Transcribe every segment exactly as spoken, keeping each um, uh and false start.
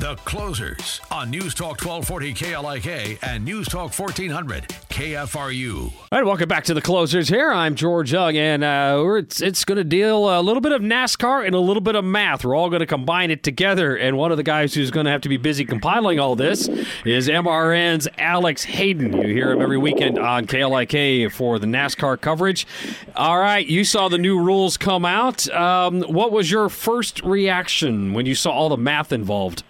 The Closers on News Talk twelve forty K L I K and News Talk fourteen hundred K F R U. All right, welcome back to The Closers here. I'm George Young, and uh, we're, it's, it's going to deal a little bit of NASCAR and a little bit of math. We're all going to combine it together, and one of the guys who's going to have to be busy compiling all this is M R N's Alex Hayden. You hear him every weekend on K L I K for the NASCAR coverage. All right, you saw the new rules come out. Um, what was your first reaction when you saw all the math involved?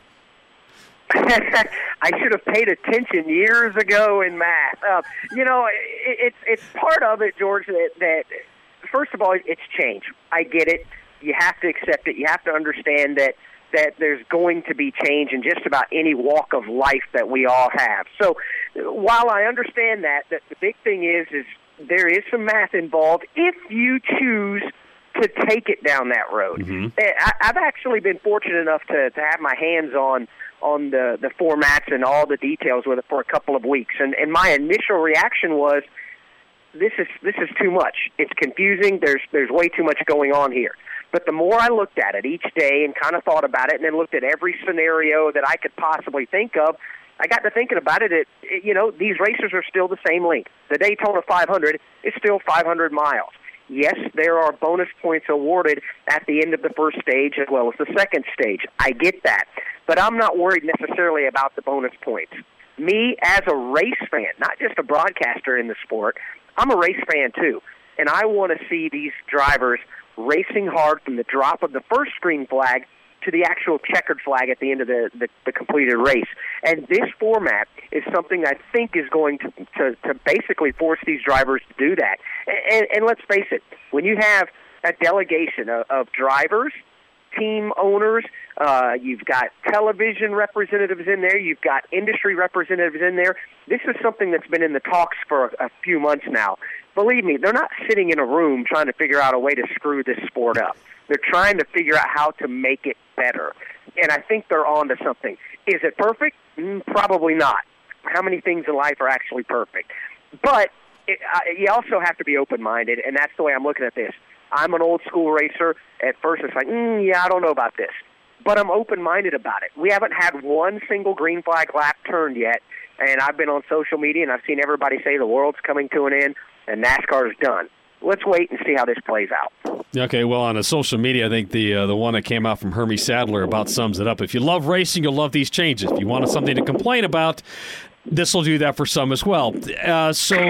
I should have paid attention years ago in math. Uh, you know, it, it's it's part of it, George, that, that, first of all, it's change. I get it. You have to accept it. You have to understand that, that there's going to be change in just about any walk of life that we all have. So while I understand that, that the big thing is, is there is some math involved if you choose to take it down that road. Mm-hmm. I, I've actually been fortunate enough to, to have my hands on on the, the formats and all the details with it for a couple of weeks. And, and my initial reaction was, this is this is too much. It's confusing. There's there's way too much going on here. But the more I looked at it each day and kind of thought about it and then looked at every scenario that I could possibly think of, I got to thinking about it. It, it you know, these races are still the same length. The Daytona five hundred is still five hundred miles. Yes, there are bonus points awarded at the end of the first stage as well as the second stage. I get that. But I'm not worried necessarily about the bonus points. Me, as a race fan, not just a broadcaster in the sport, I'm a race fan too. And I want to see these drivers racing hard from the drop of the first green flag to the actual checkered flag at the end of the, the, the completed race. And this format is something I think is going to, to, to basically force these drivers to do that. And, and let's face it, when you have a delegation of, of drivers, team owners, uh, you've got television representatives in there, you've got industry representatives in there, this is something that's been in the talks for a, a few months now. Believe me, they're not sitting in a room trying to figure out a way to screw this sport up. They're trying to figure out how to make it better. And I think they're on to something. Is it perfect? Mm, probably not. How many things in life are actually perfect? But it, I, you also have to be open-minded, and that's the way I'm looking at this. I'm an old-school racer. At first, it's like, mm, yeah, I don't know about this. But I'm open-minded about it. We haven't had one single green flag lap turned yet, and I've been on social media, and I've seen everybody say the world's coming to an end, and NASCAR is done. Let's wait and see how this plays out. Okay, well, on a social media, I think the uh, the one that came out from Hermie Sadler about sums it up. If you love racing, you'll love these changes. If you wanted something to complain about, this will do that for some as well. Uh, so,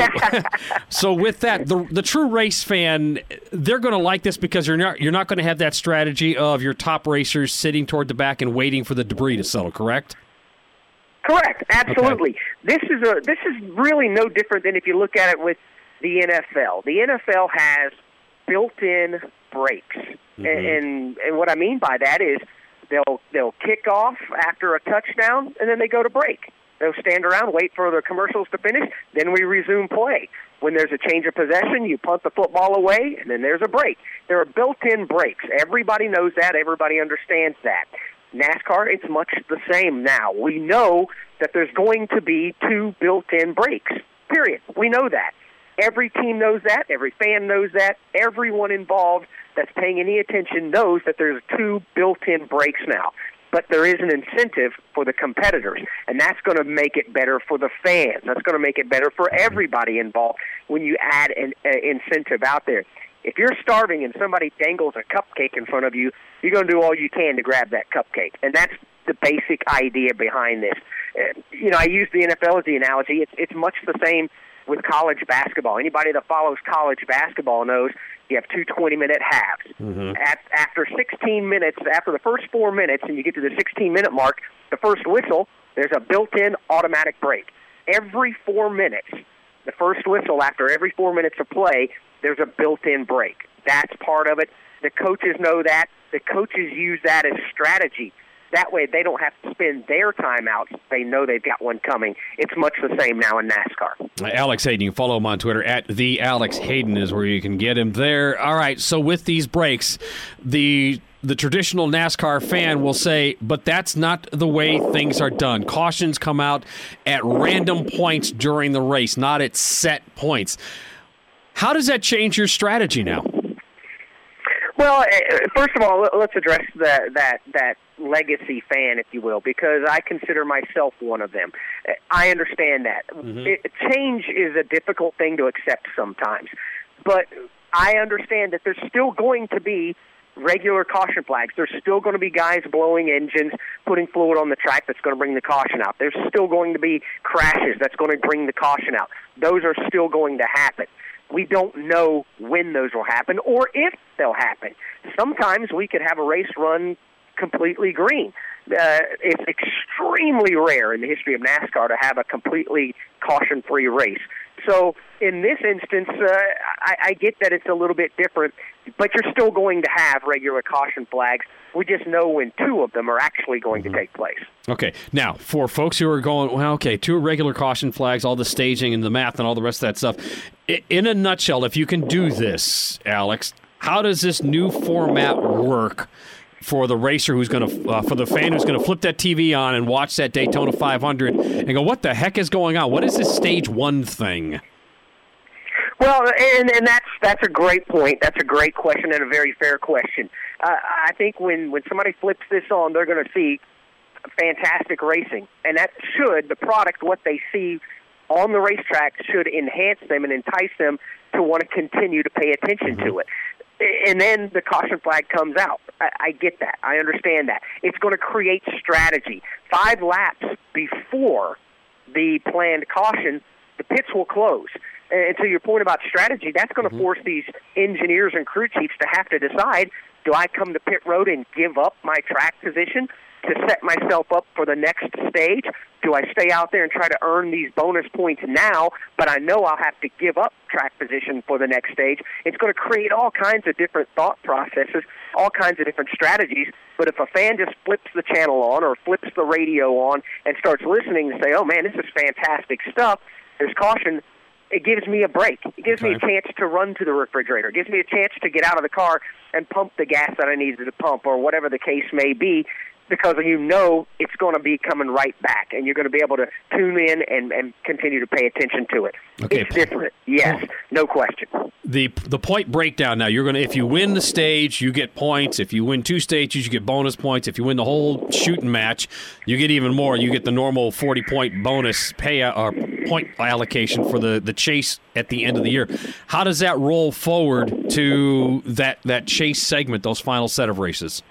so with that, the the true race fan, they're going to like this because you're not you're not going to have that strategy of your top racers sitting toward the back and waiting for the debris to settle. Correct? Correct. Absolutely. Okay. This is a this is really no different than if you look at it with the N F L. The N F L has built-in breaks, mm-hmm. and and what I mean by that is they'll they'll kick off after a touchdown, and then they go to break. They'll stand around, wait for the commercials to finish, then we resume play. When there's a change of possession, you punt the football away, and then there's a break. There are built-in breaks. Everybody knows that. Everybody understands that. NASCAR, it's much the same now. We know that there's going to be two built-in breaks, period. We know that. Every team knows that. Every fan knows that. Everyone involved that's paying any attention knows that there's two built-in breaks now. But there is an incentive for the competitors, and that's going to make it better for the fans. That's going to make it better for everybody involved when you add an uh, incentive out there. If you're starving and somebody dangles a cupcake in front of you, you're going to do all you can to grab that cupcake, and that's the basic idea behind this. Uh, you know, I use the N F L as the analogy. It's it's much the same with college basketball. Anybody that follows college basketball knows you have two twenty-minute halves. Mm-hmm. At, after sixteen minutes, after the first four minutes, and you get to the sixteen-minute mark, the first whistle, there's a built-in automatic break. Every four minutes, the first whistle after every four minutes of play, there's a built-in break. That's part of it. The coaches know that. The coaches use that as strategy. That way they don't have to spend their timeouts. They know they've got one coming. It's much the same now in NASCAR. Alex Hayden, you can follow him on Twitter at the Alex Hayden is where you can get him there. All right, so with these breaks, the the traditional NASCAR fan will say, but that's not the way things are done. Cautions come out at random points during the race, not at set points. How does that change your strategy now? Well, first of all, let's address that that that legacy fan, if you will, because I consider myself one of them. I understand that. Mm-hmm. It, change is a difficult thing to accept sometimes, but I understand that there's still going to be regular caution flags. There's still going to be guys blowing engines, putting fluid on the track that's going to bring the caution out. There's still going to be crashes that's going to bring the caution out. Those are still going to happen. We don't know when those will happen or if they'll happen. Sometimes we could have a race run completely green. Uh, it's extremely rare in the history of NASCAR to have a completely caution-free race. So in this instance, uh, I, I get that it's a little bit different, but you're still going to have regular caution flags. We just know when two of them are actually going mm-hmm. to take place. Okay. Now, for folks who are going, well, okay, two regular caution flags, all the staging and the math and all the rest of that stuff. In a nutshell, if you can do this, Alex, how does this new format work for the racer who's going to, uh, for the fan who's going to flip that T V on and watch that Daytona five hundred and go, what the heck is going on? What is this stage one thing? Well, and, and that's that's a great point. That's a great question and a very fair question. Uh, I think when, when somebody flips this on, they're going to see fantastic racing. And that should, the product, what they see on the racetrack should enhance them and entice them to want to continue to pay attention mm-hmm. to it. And then the caution flag comes out. I, I get that. I understand that. It's going to create strategy. Five laps before the planned caution, the pits will close. And to your point about strategy, that's going to mm-hmm. force these engineers and crew chiefs to have to decide, do I come to pit road and give up my track position to set myself up for the next stage? Do I stay out there and try to earn these bonus points now, but I know I'll have to give up track position for the next stage? It's going to create all kinds of different thought processes, all kinds of different strategies. But if a fan just flips the channel on or flips the radio on and starts listening and say, oh, man, this is fantastic stuff, there's caution, it gives me a break. It gives okay. me a chance to run to the refrigerator. It gives me a chance to get out of the car and pump the gas that I needed to pump or whatever the case may be, because you know it's going to be coming right back, and you're going to be able to tune in and, and continue to pay attention to it. Okay. It's different, yes, no question. The the point breakdown now, you're going to, if you win the stage, you get points. If you win two stages, you get bonus points. If you win the whole shooting match, you get even more. You get the normal forty-point bonus pay or point allocation for the, the chase at the end of the year. How does that roll forward to that, that chase segment, those final set of races?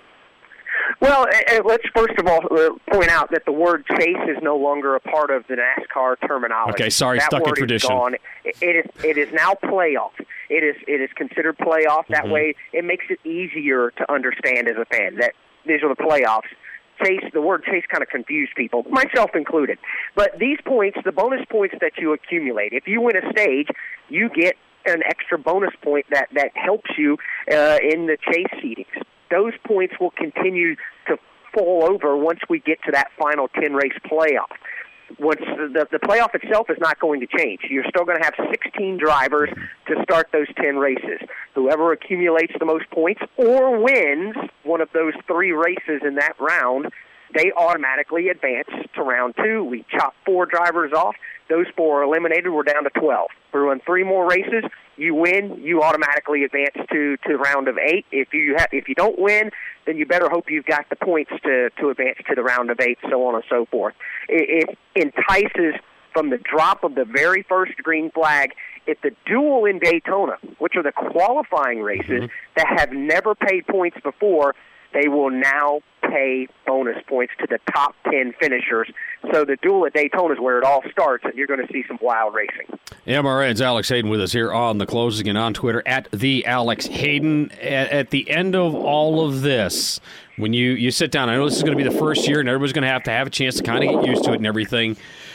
Well, let's first of all point out that the word chase is no longer a part of the NASCAR terminology. Okay, sorry, that stuck word in tradition. Is gone. It is it is now playoff. It is it is considered playoff. That mm-hmm. way, it makes it easier to understand as a fan that these are the playoffs. Chase, the word chase kind of confused people, myself included. But these points, the bonus points that you accumulate, if you win a stage, you get an extra bonus point that, that helps you uh, in the chase seedings. Those points will continue to fall over once we get to that final ten-race playoff. Once the, the playoff itself is not going to change. You're still going to have sixteen drivers to start those ten races. Whoever accumulates the most points or wins one of those three races in that round, they automatically advance to round two. We chop four drivers off. Those four are eliminated. We're down to twelve. We run three more races. You win, you automatically advance to, to the round of eight. If you ha- if you don't win, then you better hope you've got the points to, to advance to the round of eight, so on and so forth. It, it entices from the drop of the very first green flag. If the duel in Daytona, which are the qualifying races mm-hmm. that have never paid points before, they will now pay bonus points to the top ten finishers. So the duel at Daytona is where it all starts, and you're going to see some wild racing. M R N's Alex Hayden with us here on The Closing and on Twitter at the Alex Hayden. At, at the end of all of this, when you, you sit down, I know this is going to be the first year, and everybody's going to have to have a chance to kind of get used to it and everything.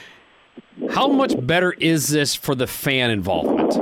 How much better is this for the fan involvement?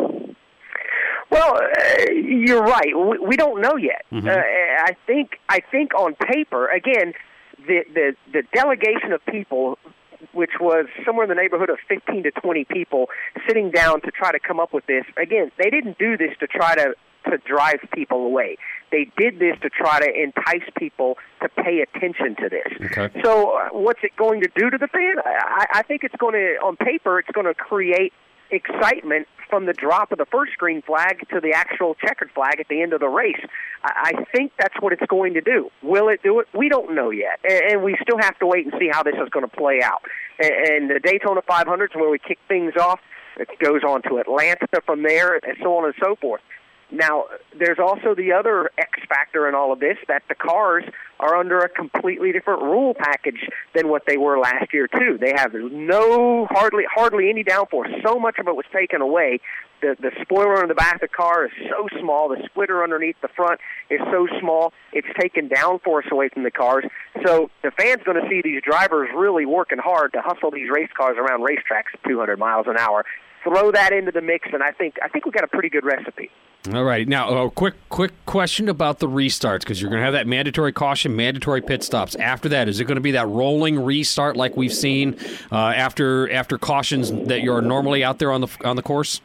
Well, uh, you're right. We, we don't know yet. Mm-hmm. Uh, I think I think on paper, again, the, the the delegation of people, which was somewhere in the neighborhood of fifteen to twenty people, sitting down to try to come up with this. Again, they didn't do this to try to, to drive people away. They did this to try to entice people to pay attention to this. Okay. So uh, what's it going to do to the fan? I, I think it's going to, on paper, it's going to create excitement from the drop of the first green flag to the actual checkered flag at the end of the race. I, I think that's what it's going to do. Will it do it? We don't know yet, and, and we still have to wait and see how this is going to play out. And, and the Daytona five hundred is where we kick things off. It goes on to Atlanta from there, and so on and so forth. Now, there's also the other X factor in all of this, that the cars are under a completely different rule package than what they were last year, too. They have no, hardly hardly any downforce. So much of it was taken away. The, the spoiler in the back of the car is so small. The splitter underneath the front is so small. It's taken downforce away from the cars. So the fan's going to see these drivers really working hard to hustle these race cars around racetracks at two hundred miles an hour. Throw that into the mix, and I think I think we've got a pretty good recipe. All right. Now, a quick quick question about the restarts, because you're going to have that mandatory caution, mandatory pit stops. After that, is it going to be that rolling restart like we've seen uh, after after cautions that you're normally out there on the on the course?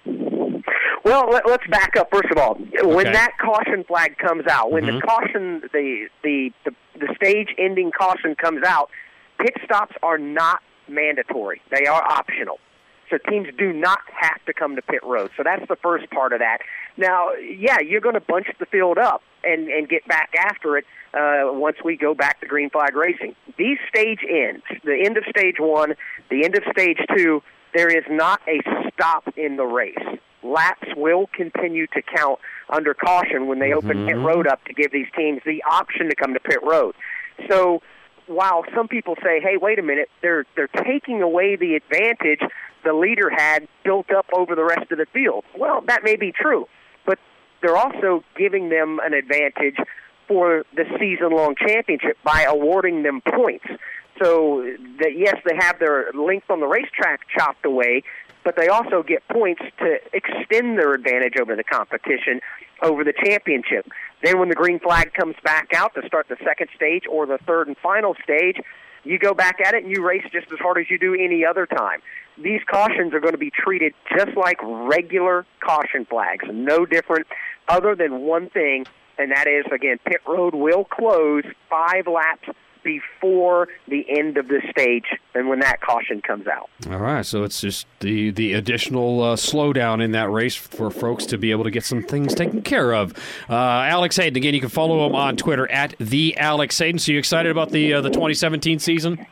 Well, let, let's back up first of all. When Okay. that caution flag comes out, when Mm-hmm. the caution, the, the the the stage-ending caution comes out, pit stops are not mandatory. They are optional. So teams do not have to come to pit road. So that's the first part of that. Now, yeah, you're going to bunch the field up and, and get back after it uh, once we go back to green flag racing. These stage ends, the end of stage one, the end of stage two, there is not a stop in the race. Laps will continue to count under caution when they open pit road up to give these teams the option to come to pit road. So while some people say, hey, wait a minute, they're they're taking away the advantage the leader had built up over the rest of the field. Well, that may be true, but they're also giving them an advantage for the season-long championship by awarding them points. So that, yes, they have their length on the racetrack chopped away, but they also get points to extend their advantage over the competition, over the championship. Then when the green flag comes back out to start the second stage or the third and final stage, you go back at it and you race just as hard as you do any other time. These cautions are going to be treated just like regular caution flags, no different other than one thing, and that is, again, pit road will close five laps before the end of the stage and when that caution comes out. All right, so it's just the, the additional uh, slowdown in that race for folks to be able to get some things taken care of. Uh, Alex Hayden, again, you can follow him on Twitter at the Alex Hayden. So you excited about the uh, the twenty seventeen season?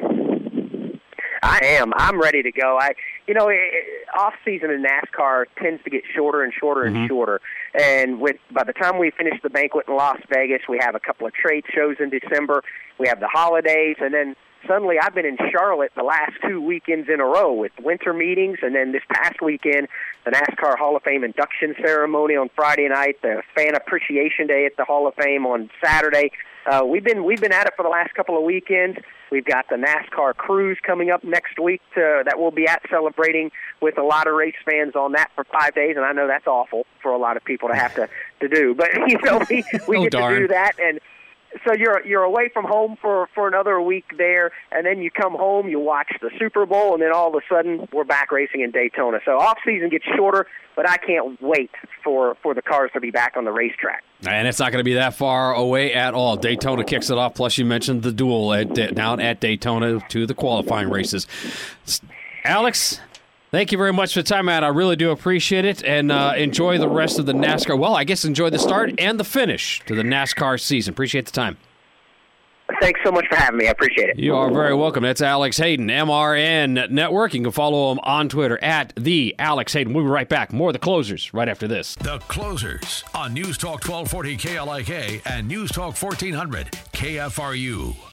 I am. I'm ready to go. I, you know, off season in NASCAR tends to get shorter and shorter and Mm-hmm. shorter. And with by the time we finish the banquet in Las Vegas, we have a couple of trade shows in December. We have the holidays, and then suddenly I've been in Charlotte the last two weekends in a row with winter meetings, and then this past weekend, the NASCAR Hall of Fame induction ceremony on Friday night, the Fan Appreciation Day at the Hall of Fame on Saturday. Uh, we've been we've been at it for the last couple of weekends. We've got the NASCAR Cruise coming up next week to, that we'll be at, celebrating with a lot of race fans on that for five days, and I know that's awful for a lot of people to have to, to do. But, you know, we, we Oh, get darn. to do that, and so you're you're away from home for, for another week there, and then you come home, you watch the Super Bowl, and then all of a sudden we're back racing in Daytona. So off-season gets shorter, but I can't wait for, for the cars to be back on the racetrack. And it's not going to be that far away at all. Daytona kicks it off, plus you mentioned the duel at, down at Daytona to the qualifying races. Alex, thank you very much for the time out. I really do appreciate it, and uh, enjoy the rest of the NASCAR. Well, I guess enjoy the start and the finish to the NASCAR season. Appreciate the time. Thanks so much for having me. I appreciate it. You are very welcome. That's Alex Hayden, M R N Network. You can follow him on Twitter at the Alex Hayden. We'll be right back. More of the closers right after this. The Closers on News Talk twelve forty K L I K and News Talk fourteen hundred K F R U.